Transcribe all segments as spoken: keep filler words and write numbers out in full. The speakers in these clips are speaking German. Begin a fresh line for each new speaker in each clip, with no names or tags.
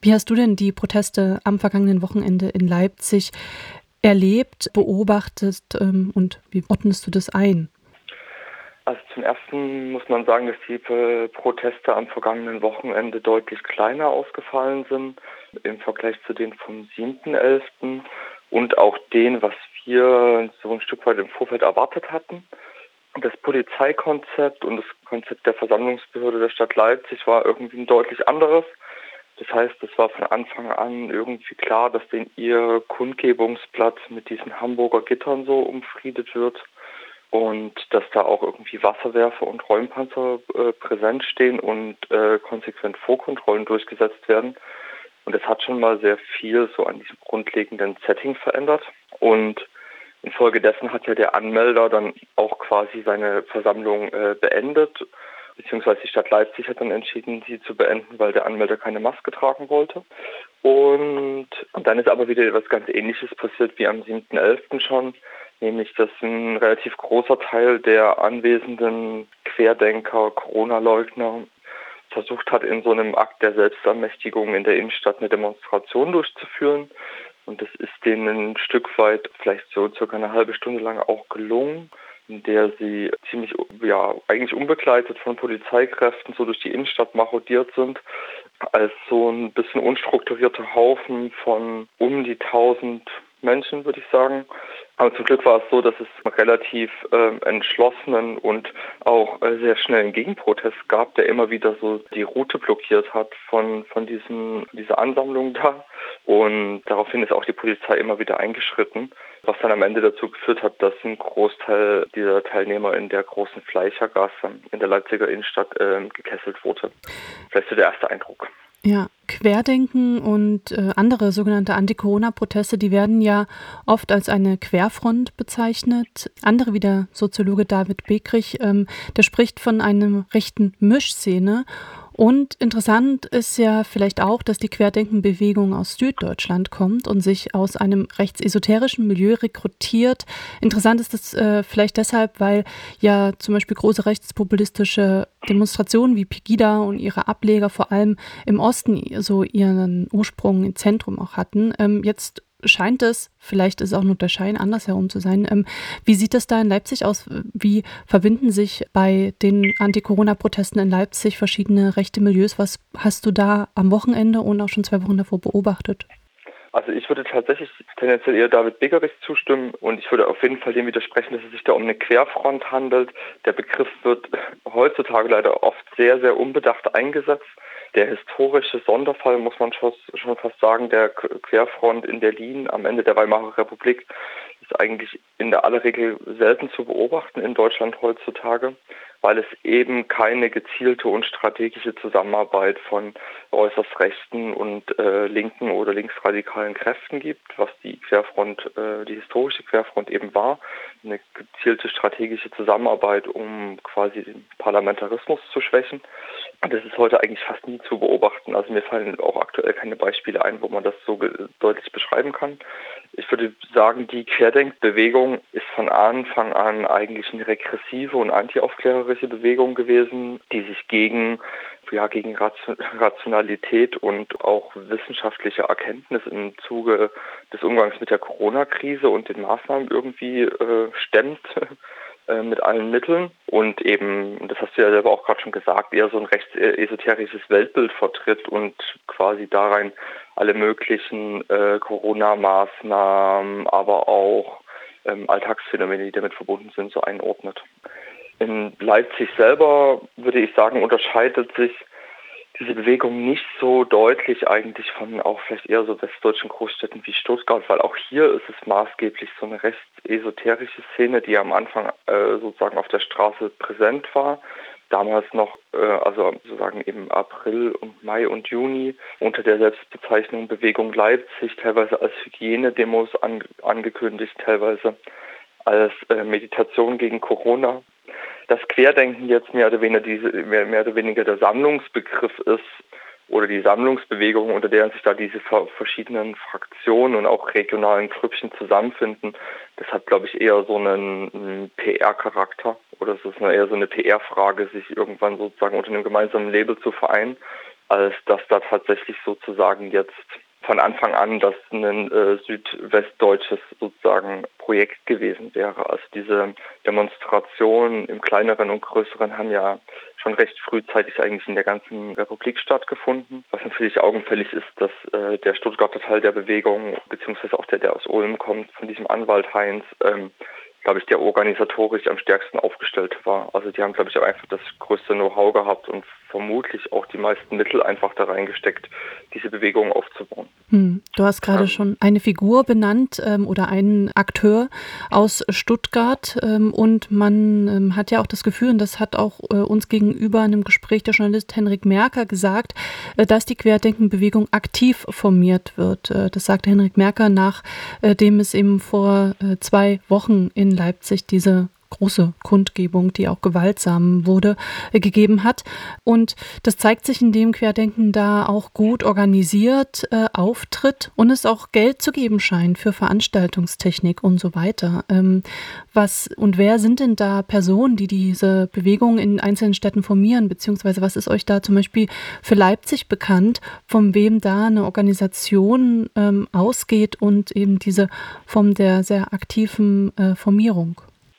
Wie hast du denn die Proteste am vergangenen Wochenende in Leipzig erlebt, beobachtet ähm, und wie ordnest du das ein?
Also zum Ersten muss man sagen, dass die äh, Proteste am vergangenen Wochenende deutlich kleiner ausgefallen sind im Vergleich zu denen vom siebten elften und auch denen, was wir so ein Stück weit im Vorfeld erwartet hatten. Das Polizeikonzept und das Konzept der Versammlungsbehörde der Stadt Leipzig war irgendwie ein deutlich anderes. Das heißt, es war von Anfang an irgendwie klar, dass den ihr Kundgebungsplatz mit diesen Hamburger Gittern so umfriedet wird und dass da auch irgendwie Wasserwerfer und Räumpanzer äh, präsent stehen und äh, konsequent Vorkontrollen durchgesetzt werden. Und das hat schon mal sehr viel so an diesem grundlegenden Setting verändert. Und infolgedessen hat ja der Anmelder dann auch quasi seine Versammlung äh, beendet, beziehungsweise die Stadt Leipzig hat dann entschieden, sie zu beenden, weil der Anmelder keine Maske tragen wollte. Und, und dann ist aber wieder etwas ganz Ähnliches passiert wie am siebten elften schon, nämlich dass ein relativ großer Teil der anwesenden Querdenker, Corona-Leugner versucht hat, in so einem Akt der Selbstermächtigung in der Innenstadt eine Demonstration durchzuführen. Und das ist denen ein Stück weit, vielleicht so circa eine halbe Stunde lang auch gelungen, in der sie ziemlich, ja, eigentlich unbegleitet von Polizeikräften so durch die Innenstadt marodiert sind, als so ein bisschen unstrukturierter Haufen von um die tausend Menschen, würde ich sagen. Aber zum Glück war es so, dass es einen relativ äh, entschlossenen und auch äh, sehr schnellen Gegenprotest gab, der immer wieder so die Route blockiert hat von von diesen dieser Ansammlung da. Und daraufhin ist auch die Polizei immer wieder eingeschritten, was dann am Ende dazu geführt hat, dass ein Großteil dieser Teilnehmer in der großen Fleischergasse in der Leipziger Innenstadt äh, gekesselt wurde. Vielleicht so der erste Eindruck.
Ja, Querdenken und äh, andere sogenannte Anti-Corona-Proteste, die werden ja oft als eine Querfront bezeichnet. Andere wie der Soziologe David Bekrich, ähm, der spricht von einer rechten Mischszene. Und interessant ist ja vielleicht auch, dass die Querdenkenbewegung aus Süddeutschland kommt und sich aus einem rechtsesoterischen Milieu rekrutiert. Interessant ist das äh, vielleicht deshalb, weil ja zum Beispiel große rechtspopulistische Demonstrationen wie Pegida und ihre Ableger vor allem im Osten so ihren Ursprung im Zentrum auch hatten. Ähm, jetzt scheint es, vielleicht ist auch nur der Schein andersherum zu sein. Ähm, wie sieht das da in Leipzig aus? Wie verbinden sich bei den Anti-Corona-Protesten in Leipzig verschiedene rechte Milieus? Was hast du da am Wochenende und auch schon zwei Wochen davor beobachtet?
Also ich würde tatsächlich tendenziell eher David Begerich zustimmen und ich würde auf jeden Fall dem widersprechen, dass es sich da um eine Querfront handelt. Der Begriff wird heutzutage leider oft sehr, sehr unbedacht eingesetzt. Der historische Sonderfall, muss man schon, schon fast sagen, der Querfront in Berlin am Ende der Weimarer Republik ist eigentlich in der aller Regel selten zu beobachten in Deutschland heutzutage, weil es eben keine gezielte und strategische Zusammenarbeit von äußerst rechten und äh, linken oder linksradikalen Kräften gibt, was die Querfront, äh, die historische Querfront eben war. Eine gezielte strategische Zusammenarbeit, um quasi den Parlamentarismus zu schwächen. Das ist heute eigentlich fast nie zu beobachten. Also mir fallen auch aktuell keine Beispiele ein, wo man das so deutlich beschreiben kann. Ich würde sagen, die Querdenkbewegung ist von Anfang an eigentlich eine regressive und antiaufklärerische Bewegung gewesen, die sich gegen, ja, gegen Rationalität und auch wissenschaftliche Erkenntnis im Zuge des Umgangs mit der Corona-Krise und den Maßnahmen irgendwie äh, stemmt. Mit allen Mitteln und eben, das hast du ja selber auch gerade schon gesagt, eher so ein recht esoterisches Weltbild vertritt und quasi darein alle möglichen äh, Corona-Maßnahmen, aber auch ähm, Alltagsphänomene, die damit verbunden sind, so einordnet. In Leipzig selber, würde ich sagen, unterscheidet sich diese Bewegung nicht so deutlich eigentlich von auch vielleicht eher so westdeutschen Großstädten wie Stuttgart, weil auch hier ist es maßgeblich so eine recht esoterische Szene, die am Anfang äh, sozusagen auf der Straße präsent war. Damals noch, äh, also sozusagen im April und Mai und Juni unter der Selbstbezeichnung Bewegung Leipzig, teilweise als Hygienedemos an, angekündigt, teilweise als äh, Meditation gegen Corona. Das Querdenken jetzt mehr oder weniger diese, mehr, mehr oder weniger der Sammlungsbegriff ist oder die Sammlungsbewegung, unter der sich da diese verschiedenen Fraktionen und auch regionalen Grüppchen zusammenfinden, das hat, glaube ich, eher so einen, einen P R-Charakter oder es ist eher so eine P R-Frage, sich irgendwann sozusagen unter einem gemeinsamen Label zu vereinen, als dass da tatsächlich sozusagen jetzt von Anfang an das ein äh, südwestdeutsches sozusagen Projekt gewesen wäre. Also diese Demonstrationen im kleineren und größeren haben ja schon recht frühzeitig eigentlich in der ganzen Republik stattgefunden. Was natürlich augenfällig ist, dass äh, der Stuttgarter Teil der Bewegung, beziehungsweise auch der, der aus Ulm kommt, von diesem Anwalt Heinz, ähm, glaube ich, der organisatorisch am stärksten aufgestellt war. Also die haben, glaube ich, auch einfach das größte Know-how gehabt und vermutlich auch die meisten Mittel einfach da reingesteckt, diese Bewegung aufzubauen.
Hm. Du hast gerade ähm, schon eine Figur benannt ähm, oder einen Akteur aus Stuttgart ähm, und man ähm, hat ja auch das Gefühl, und das hat auch äh, uns gegenüber in einem Gespräch der Journalist Henrik Merker gesagt, äh, dass die Querdenkenbewegung aktiv formiert wird. Äh, das sagte Henrik Merker, nachdem äh, es eben vor äh, zwei Wochen in Leipzig diese große Kundgebung, die auch gewaltsam wurde, äh, gegeben hat. Und das zeigt sich, indem Querdenken da auch gut organisiert äh, auftritt und es auch Geld zu geben scheint für Veranstaltungstechnik und so weiter. Ähm, was und wer sind denn da Personen, die diese Bewegung in einzelnen Städten formieren, beziehungsweise was ist euch da zum Beispiel für Leipzig bekannt, von wem da eine Organisation ähm, ausgeht und eben diese Form der sehr aktiven äh, Formierung?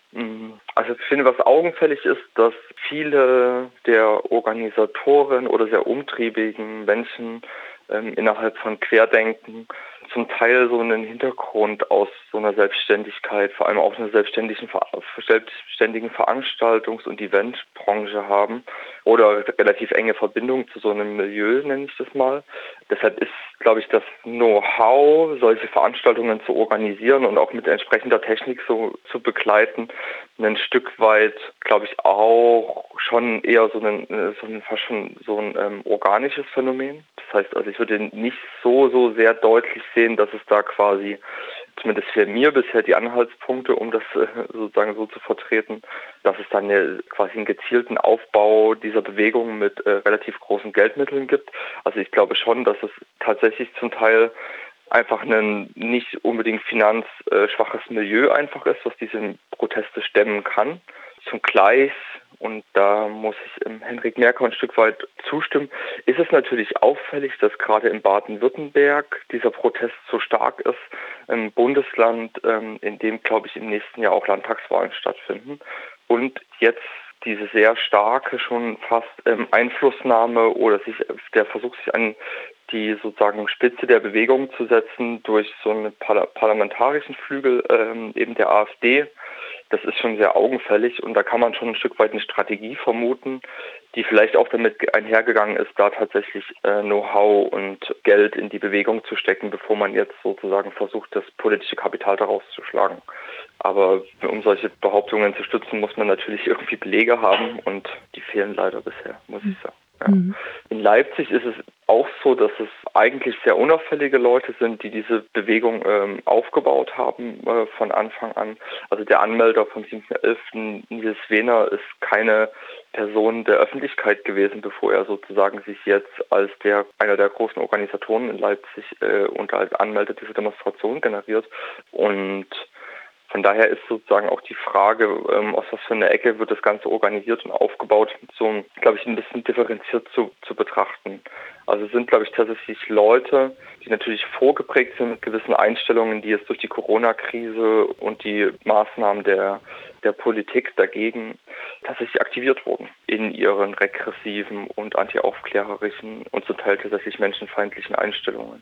Also ich finde, was augenfällig ist, dass viele der Organisatoren oder sehr umtriebigen Menschen ähm, innerhalb von Querdenken zum Teil so einen Hintergrund aus so einer Selbstständigkeit, vor allem auch einer selbstständigen, selbstständigen Veranstaltungs- und Eventbranche haben oder relativ enge Verbindung zu so einem Milieu, nenne ich das mal. Deshalb ist, glaube ich, das Know-how, solche Veranstaltungen zu organisieren und auch mit entsprechender Technik so zu begleiten, ein Stück weit, glaube ich, auch schon eher so ein, so ein, fast schon so ein ähm, organisches Phänomen. Das heißt, also ich würde nicht so, so sehr deutlich sehen, dass es da quasi, zumindest für mir bisher die Anhaltspunkte, um das äh, sozusagen so zu vertreten, dass es dann eine, quasi einen gezielten Aufbau dieser Bewegung mit äh, relativ großen Geldmitteln gibt. Also ich glaube schon, dass es tatsächlich zum Teil einfach ein nicht unbedingt finanzschwaches Milieu einfach ist, was diese Proteste stemmen kann. Zugleich, und da muss ich Henrik Merker ein Stück weit zustimmen, ist es natürlich auffällig, dass gerade in Baden-Württemberg dieser Protest so stark ist, im Bundesland, in dem, glaube ich, im nächsten Jahr auch Landtagswahlen stattfinden. Und jetzt diese sehr starke schon fast ähm, Einflussnahme oder sich der Versuch, sich an die sozusagen Spitze der Bewegung zu setzen durch so einen Parla- parlamentarischen Flügel ähm, eben der AfD, das ist schon sehr augenfällig und da kann man schon ein Stück weit eine Strategie vermuten, die vielleicht auch damit einhergegangen ist, da tatsächlich äh, Know-how und Geld in die Bewegung zu stecken, bevor man jetzt sozusagen versucht, das politische Kapital daraus zu schlagen. Aber um solche Behauptungen zu stützen, muss man natürlich irgendwie Belege haben und die fehlen leider bisher, muss ich sagen. Ja. Mhm. In Leipzig ist es auch so, dass es eigentlich sehr unauffällige Leute sind, die diese Bewegung ähm, aufgebaut haben äh, von Anfang an. Also der Anmelder vom siebten elften Nils Wehner ist keine Person der Öffentlichkeit gewesen, bevor er sozusagen sich jetzt als der einer der großen Organisatoren in Leipzig äh, und als Anmelder dieser Demonstration generiert. Und von daher ist sozusagen auch die Frage, ähm, aus was für einer Ecke wird das Ganze organisiert und aufgebaut, so, glaube ich, ein bisschen differenziert zu, zu betrachten. Also es sind, glaube ich, tatsächlich Leute, die natürlich vorgeprägt sind mit gewissen Einstellungen, die jetzt durch die Corona-Krise und die Maßnahmen der, der Politik dagegen tatsächlich aktiviert wurden in ihren regressiven und antiaufklärerischen und zum Teil tatsächlich menschenfeindlichen Einstellungen.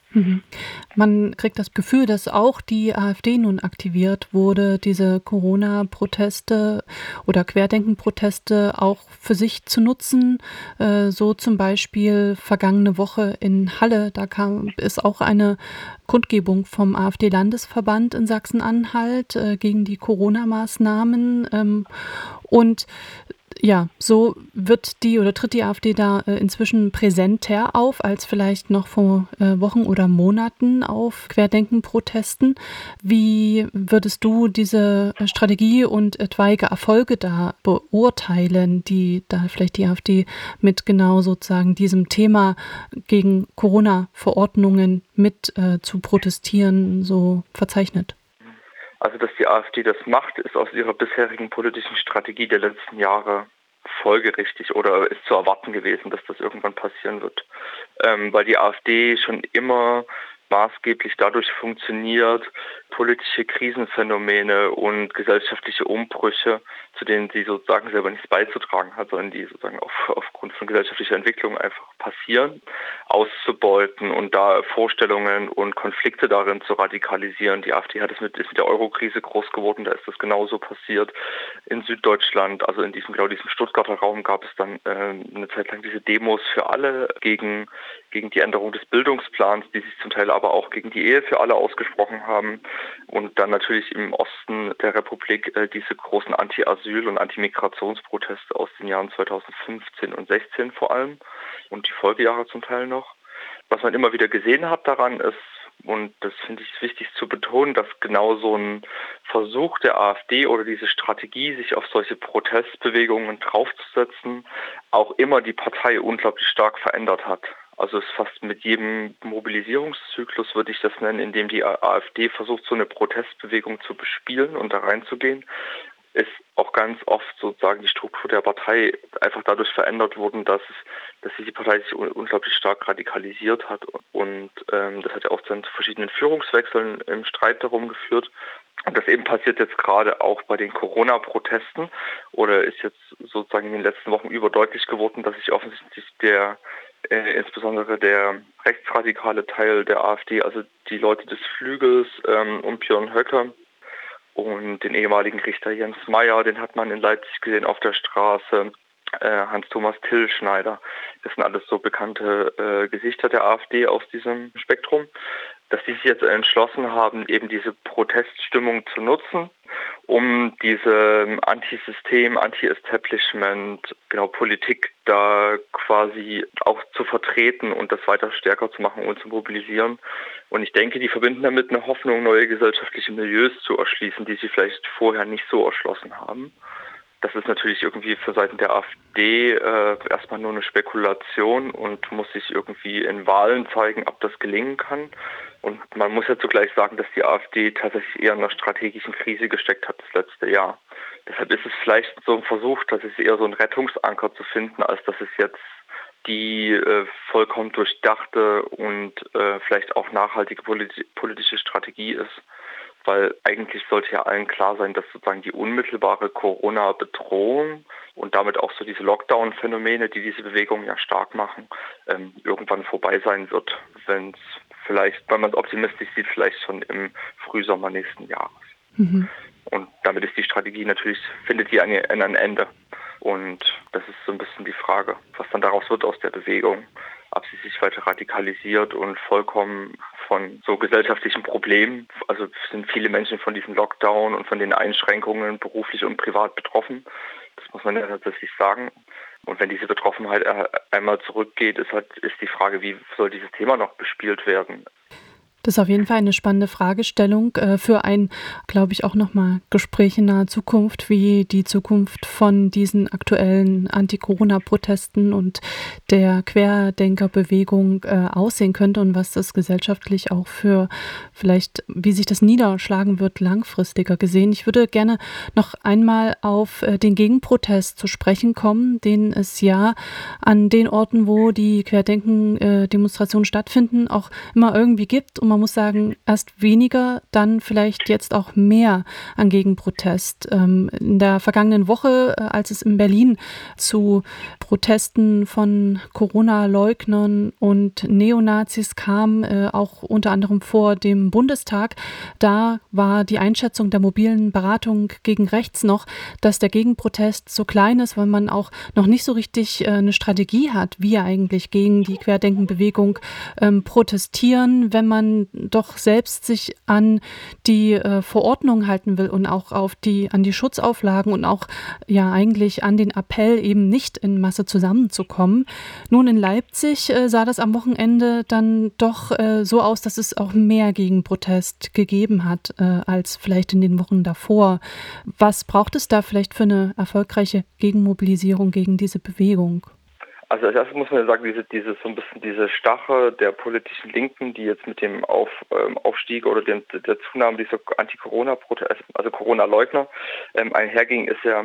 Man kriegt das Gefühl, dass auch die AfD nun aktiviert wurde, diese Corona-Proteste oder Querdenken-Proteste auch für sich zu nutzen. So zum Beispiel vergangene Woche in Halle, da kam, ist auch eine Kundgebung vom AfD-Landesverband in Sachsen-Anhalt gegen die Corona-Maßnahmen. Und ja, so wird die oder tritt die AfD da äh, inzwischen präsenter auf als vielleicht noch vor äh, Wochen oder Monaten auf Querdenken-Protesten. Wie würdest du diese Strategie und etwaige Erfolge da beurteilen, die da vielleicht die AfD mit genau sozusagen diesem Thema gegen Corona-Verordnungen mit äh, zu protestieren so verzeichnet?
Also, dass die AfD das macht, ist aus ihrer bisherigen politischen Strategie der letzten Jahre folgerichtig oder ist zu erwarten gewesen, dass das irgendwann passieren wird. Ähm, weil die AfD schon immer maßgeblich dadurch funktioniert, politische Krisenphänomene und gesellschaftliche Umbrüche, zu denen sie sozusagen selber nichts beizutragen hat, sondern die sozusagen auf, aufgrund von gesellschaftlicher Entwicklung einfach passieren, auszubeuten und da Vorstellungen und Konflikte darin zu radikalisieren. Die AfD hat es mit, ist mit der Euro-Krise groß geworden, da ist das genauso passiert. In Süddeutschland, also in diesem, genau diesem Stuttgarter Raum, gab es dann äh, eine Zeit lang diese Demos für alle gegen, gegen die Änderung des Bildungsplans, die sich zum Teil aber auch gegen die Ehe für alle ausgesprochen haben. Und dann natürlich im Osten der Republik äh, diese großen Anti-Asyl- und Anti-Migrationsproteste aus den Jahren zweitausendfünfzehn und sechzehn vor allem und die Folgejahre zum Teil noch. Was man immer wieder gesehen hat daran ist, und das finde ich wichtig zu betonen, dass genau so ein Versuch der AfD oder diese Strategie, sich auf solche Protestbewegungen draufzusetzen, auch immer die Partei unglaublich stark verändert hat. Also es fast mit jedem Mobilisierungszyklus, würde ich das nennen, in dem die AfD versucht, so eine Protestbewegung zu bespielen und da reinzugehen, ist auch ganz oft sozusagen die Struktur der Partei einfach dadurch verändert worden, dass es, dass sich die Partei sich unglaublich stark radikalisiert hat. Und ähm, das hat ja auch dann zu verschiedenen Führungswechseln im Streit darum geführt. Und das eben passiert jetzt gerade auch bei den Corona-Protesten oder ist jetzt sozusagen in den letzten Wochen überdeutlich geworden, dass sich offensichtlich der äh, insbesondere der rechtsradikale Teil der AfD, also die Leute des Flügels ähm, um Björn Höcke und den ehemaligen Richter Jens Meyer, den hat man in Leipzig gesehen auf der Straße, äh, Hans-Thomas Tillschneider. Das sind alles so bekannte äh, Gesichter der AfD aus diesem Spektrum, dass die sich jetzt entschlossen haben, eben diese Proteststimmung zu nutzen, um diese Anti-System, Anti-Establishment, genau Politik da quasi auch zu vertreten und das weiter stärker zu machen und zu mobilisieren. Und ich denke, die verbinden damit eine Hoffnung, neue gesellschaftliche Milieus zu erschließen, die sie vielleicht vorher nicht so erschlossen haben. Das ist natürlich irgendwie für Seiten der AfD äh, erstmal nur eine Spekulation und muss sich irgendwie in Wahlen zeigen, ob das gelingen kann. Und man muss ja zugleich sagen, dass die AfD tatsächlich eher in einer strategischen Krise gesteckt hat das letzte Jahr. Deshalb ist es vielleicht so ein Versuch, dass es eher so einen Rettungsanker zu finden, als dass es jetzt die äh, vollkommen durchdachte und äh, vielleicht auch nachhaltige politi- politische Strategie ist. Weil eigentlich sollte ja allen klar sein, dass sozusagen die unmittelbare Corona-Bedrohung und damit auch so diese Lockdown-Phänomene, die diese Bewegung ja stark machen, ähm, irgendwann vorbei sein wird, wenn es vielleicht, wenn man es optimistisch sieht, vielleicht schon im Frühsommer nächsten Jahres. Mhm. Und damit ist die Strategie natürlich, findet die an ein Ende. Und das ist so ein bisschen die Frage, was dann daraus wird aus der Bewegung. Ob sie sich weiter radikalisiert und vollkommen von so gesellschaftlichen Problemen, also sind viele Menschen von diesem Lockdown und von den Einschränkungen beruflich und privat betroffen. Das muss man ja tatsächlich sagen. Und wenn diese Betroffenheit einmal zurückgeht, ist halt ist die Frage, wie soll dieses Thema noch bespielt werden?
Das ist auf jeden Fall eine spannende Fragestellung äh, für ein, glaube ich, auch nochmal Gespräch in naher Zukunft, wie die Zukunft von diesen aktuellen Anti-Corona-Protesten und der Querdenkerbewegung äh, aussehen könnte und was das gesellschaftlich auch für vielleicht, wie sich das niederschlagen wird, langfristiger gesehen. Ich würde gerne noch einmal auf äh, den Gegenprotest zu sprechen kommen, den es ja an den Orten, wo die Querdenken-Demonstrationen stattfinden, auch immer irgendwie gibt. Und man muss sagen, erst weniger, dann vielleicht jetzt auch mehr an Gegenprotest. Ähm, in der vergangenen Woche, äh, als es in Berlin zu Protesten von Corona-Leugnern und Neonazis kam, äh, auch unter anderem vor dem Bundestag, da war die Einschätzung der mobilen Beratung gegen rechts noch, dass der Gegenprotest so klein ist, weil man auch noch nicht so richtig äh, eine Strategie hat, wie eigentlich gegen die Querdenkenbewegung ähm, protestieren, wenn man doch selbst sich an die äh, Verordnung halten will und auch auf die, an die Schutzauflagen und auch ja eigentlich an den Appell, eben nicht in Masse zusammenzukommen. Nun, in Leipzig äh, sah das am Wochenende dann doch äh, so aus, dass es auch mehr Gegenprotest gegeben hat, äh, als vielleicht in den Wochen davor. Was braucht es da vielleicht für eine erfolgreiche Gegenmobilisierung gegen diese Bewegung?
Also als erstes muss man ja sagen, diese, diese so ein bisschen diese Stache der politischen Linken, die jetzt mit dem Auf, ähm, Aufstieg oder dem, der Zunahme dieser Anti-Corona-Proteste, also Corona-Leugner, ähm, einherging, ist ja,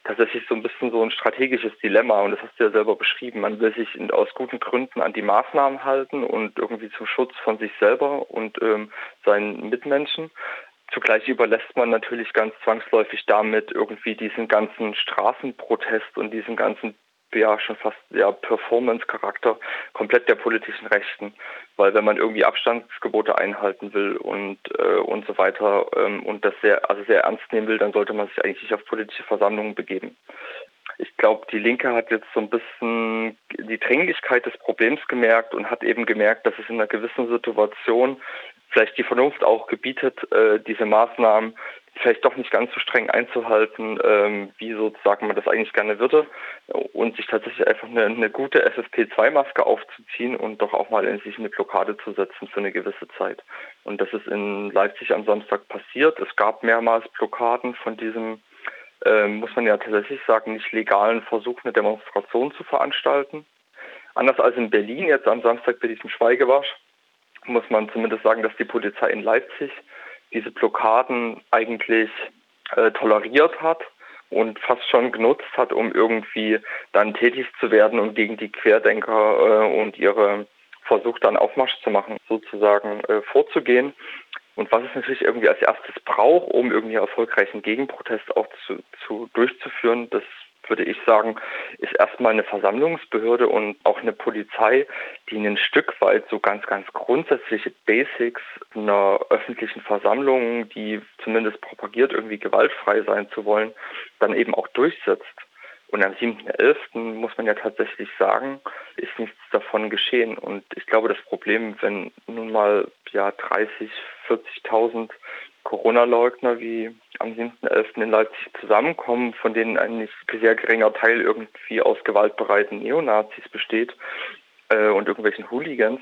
tatsächlich so ein bisschen so ein strategisches Dilemma und das hast du ja selber beschrieben. Man will sich in, aus guten Gründen an die Maßnahmen halten und irgendwie zum Schutz von sich selber und ähm, seinen Mitmenschen. Zugleich überlässt man natürlich ganz zwangsläufig damit irgendwie diesen ganzen Straßenprotest und diesen ganzen ja schon fast ja Performance-Charakter komplett der politischen Rechten, weil wenn man irgendwie Abstandsgebote einhalten will und äh, und so weiter ähm, und das sehr also sehr ernst nehmen will, dann sollte man sich eigentlich nicht auf politische Versammlungen begeben. Ich glaube, die Linke hat jetzt so ein bisschen die Dringlichkeit des Problems gemerkt und hat eben gemerkt, dass es in einer gewissen Situation vielleicht die Vernunft auch gebietet, äh, diese Maßnahmen vielleicht doch nicht ganz so streng einzuhalten, ähm, wie sozusagen man das eigentlich gerne würde und sich tatsächlich einfach eine, eine gute F F P zwei Maske aufzuziehen und doch auch mal in sich eine Blockade zu setzen für eine gewisse Zeit. Und das ist in Leipzig am Samstag passiert. Es gab mehrmals Blockaden von diesem Ähm, muss man ja tatsächlich sagen, nicht legalen Versuch, eine Demonstration zu veranstalten. Anders als in Berlin jetzt am Samstag bei diesem Schweigemarsch, muss man zumindest sagen, dass die Polizei in Leipzig diese Blockaden eigentlich äh, toleriert hat und fast schon genutzt hat, um irgendwie dann tätig zu werden und gegen die Querdenker äh, und ihre Versuch dann Aufmarsch zu machen, sozusagen äh, vorzugehen. Und was es natürlich irgendwie als erstes braucht, um irgendwie erfolgreichen Gegenprotest auch zu, zu durchzuführen, das würde ich sagen, ist erstmal eine Versammlungsbehörde und auch eine Polizei, die ein Stück weit so ganz, ganz grundsätzliche Basics einer öffentlichen Versammlung, die zumindest propagiert, irgendwie gewaltfrei sein zu wollen, dann eben auch durchsetzt. Und am siebten elften muss man ja tatsächlich sagen, ist nichts davon geschehen. Und ich glaube, das Problem, wenn nun mal ja dreißig, vierzigtausend Corona-Leugner wie am siebten elften in Leipzig zusammenkommen, von denen ein nicht sehr geringer Teil irgendwie aus gewaltbereiten Neonazis besteht äh, und irgendwelchen Hooligans,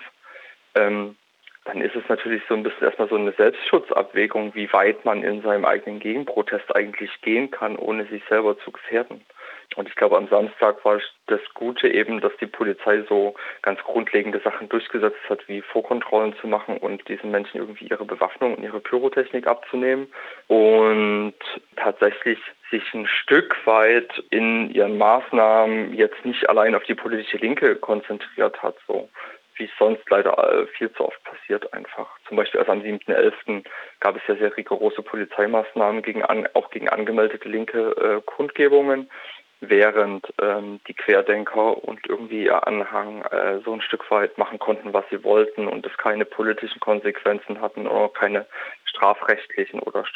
ähm, dann ist es natürlich so ein bisschen erstmal so eine Selbstschutzabwägung, wie weit man in seinem eigenen Gegenprotest eigentlich gehen kann, ohne sich selber zu gefährden. Und ich glaube, am Samstag war das Gute eben, dass die Polizei so ganz grundlegende Sachen durchgesetzt hat, wie Vorkontrollen zu machen und diesen Menschen irgendwie ihre Bewaffnung und ihre Pyrotechnik abzunehmen und tatsächlich sich ein Stück weit in ihren Maßnahmen jetzt nicht allein auf die politische Linke konzentriert hat, so wie es sonst leider viel zu oft passiert einfach. Zum Beispiel also am siebten elften gab es ja sehr rigorose Polizeimaßnahmen gegen an, auch gegen angemeldete linke äh, Kundgebungen, während ähm, die Querdenker und irgendwie ihr Anhang äh, so ein Stück weit machen konnten, was sie wollten und es keine politischen Konsequenzen hatten oder keine strafrechtlichen oder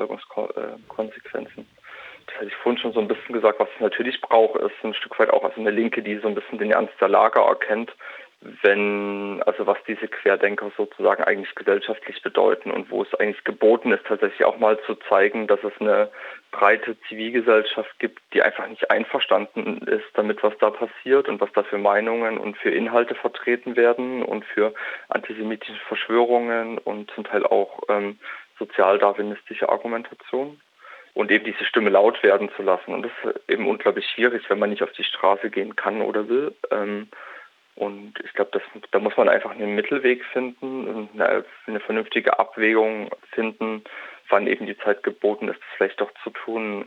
Strafverfolgungskonsequenzen. Das hatte ich vorhin schon so ein bisschen gesagt, was es natürlich braucht, ist ein Stück weit auch also eine Linke, die so ein bisschen den Ernst der Lage erkennt, wenn, also was diese Querdenker sozusagen eigentlich gesellschaftlich bedeuten und wo es eigentlich geboten ist, tatsächlich auch mal zu zeigen, dass es eine breite Zivilgesellschaft gibt, die einfach nicht einverstanden ist damit, was da passiert und was da für Meinungen und für Inhalte vertreten werden und für antisemitische Verschwörungen und zum Teil auch ähm, sozialdarwinistische Argumentation. Und eben diese Stimme laut werden zu lassen. Und das ist eben unglaublich schwierig, wenn man nicht auf die Straße gehen kann oder will. Ähm, Und ich glaube, da muss man einfach einen Mittelweg finden und eine, eine vernünftige Abwägung finden, wann eben die Zeit geboten ist, das vielleicht doch zu tun